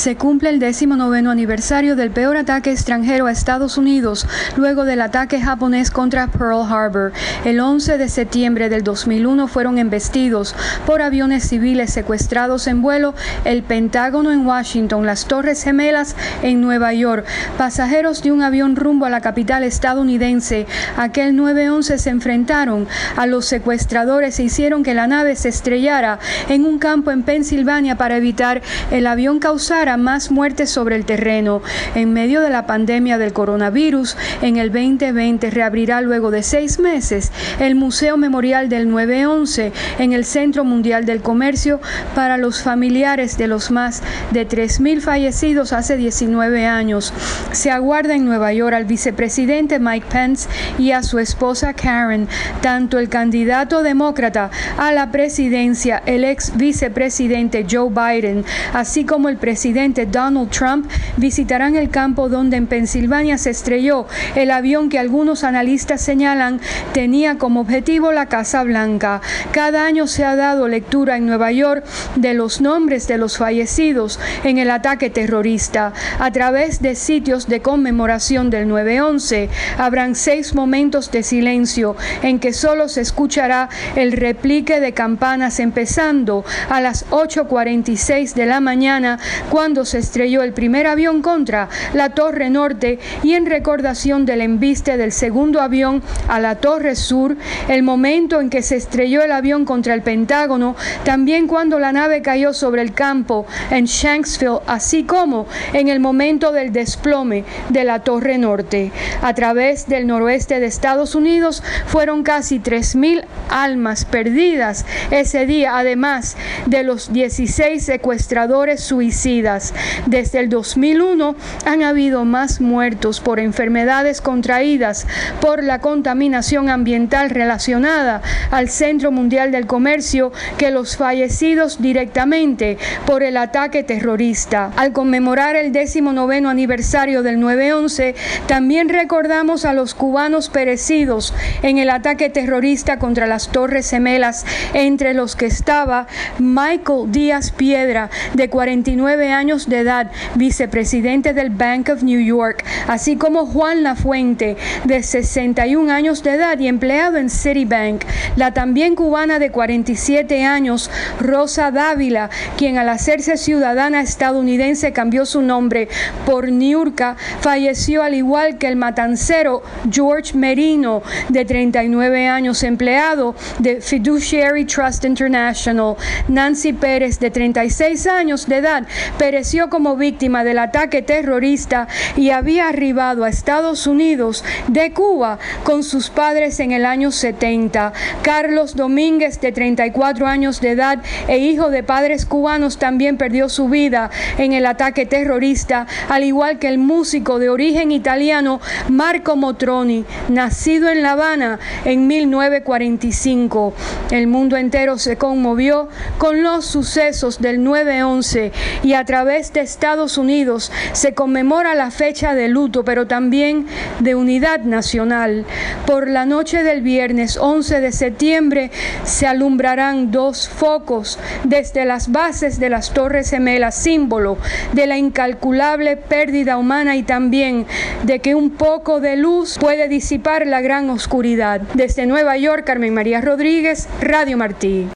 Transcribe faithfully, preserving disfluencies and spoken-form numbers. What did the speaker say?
Se cumple el décimo noveno aniversario del peor ataque extranjero a Estados Unidos luego del ataque japonés contra Pearl Harbor. El once de septiembre del dos mil uno fueron embestidos por aviones civiles secuestrados en vuelo el Pentágono en Washington, las Torres Gemelas en Nueva York. Pasajeros de un avión rumbo a la capital estadounidense aquel nueve once se enfrentaron a los secuestradores e hicieron que la nave se estrellara en un campo en Pensilvania para evitar el avión causara más muertes sobre el terreno. En medio de la pandemia del coronavirus, en el veinte veinte reabrirá luego de seis meses el Museo Memorial del nueve once en el Centro Mundial del Comercio para los familiares de los más de tres mil fallecidos hace diecinueve años. Se aguarda en Nueva York al vicepresidente Mike Pence y a su esposa Karen. Tanto el candidato demócrata a la presidencia, el ex vicepresidente Joe Biden, así como el presidente Donald Trump visitarán el campo donde en Pensilvania se estrelló el avión que algunos analistas señalan tenía como objetivo la Casa Blanca. Cada año se ha dado lectura en Nueva York de los nombres de los fallecidos en el ataque terrorista. A través de sitios de conmemoración del nueve once habrán seis momentos de silencio en que solo se escuchará el replique de campanas empezando a las ocho cuarenta y seis de la mañana cuando se estrelló el primer avión contra la Torre Norte y en recordación del embiste del segundo avión a la Torre Sur, el momento en que se estrelló el avión contra el Pentágono, también cuando la nave cayó sobre el campo en Shanksville, así como en el momento del desplome de la Torre Norte. A través del noroeste de Estados Unidos fueron casi tres mil almas perdidas ese día, además de los dieciséis secuestradores suicidas. Desde el dos mil uno han habido más muertos por enfermedades contraídas por la contaminación ambiental relacionada al Centro Mundial del Comercio que los fallecidos directamente por el ataque terrorista. Al conmemorar el décimo noveno aniversario del nueve once, también recordamos a los cubanos perecidos en el ataque terrorista contra las Torres Gemelas, entre los que estaba Michael Díaz Piedra, de cuarenta y nueve años de edad, vicepresidente del Bank of New York, así como Juan Lafuente, de sesenta y un años de edad y empleado en Citibank. La también cubana de cuarenta y siete años, Rosa Dávila, quien al hacerse ciudadana estadounidense cambió su nombre por Niurka, falleció al igual que el matancero George Merino, de treinta y nueve años, empleado de Fiduciary Trust International. Nancy Pérez, de treinta y seis años de edad, pereció como víctima del ataque terrorista y había arribado a Estados Unidos de Cuba con sus padres en el año setenta. Carlos Domínguez, de treinta y cuatro años de edad e hijo de padres cubanos, también perdió su vida en el ataque terrorista, al igual que el músico de origen italiano Marco Motroni, nacido en La Habana en mil novecientos cuarenta y cinco. El mundo entero se conmovió con los sucesos del nueve once y a través de Estados Unidos se conmemora la fecha de luto, pero también de unidad nacional. Por la noche del viernes once de septiembre se alumbrarán dos focos desde las bases de las Torres Gemelas, símbolo de la incalculable pérdida humana y también de que un poco de luz puede disipar la gran oscuridad. Desde Nueva York, Carmen María Rodríguez, Radio Martí.